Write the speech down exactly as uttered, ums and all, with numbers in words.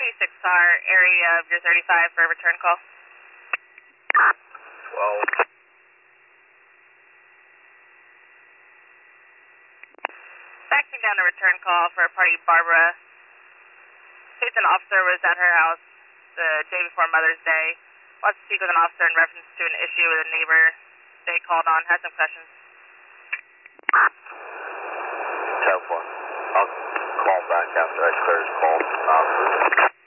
six car, area of your thirty-five for a return call. twelve. Backing down a return call for a party Barbara. States an officer was at her house the day before Mother's Day. Wants to speak with an officer in reference to an issue with a neighbor they called on. Has some questions. ten four. I'll call back after I clear his call. Um,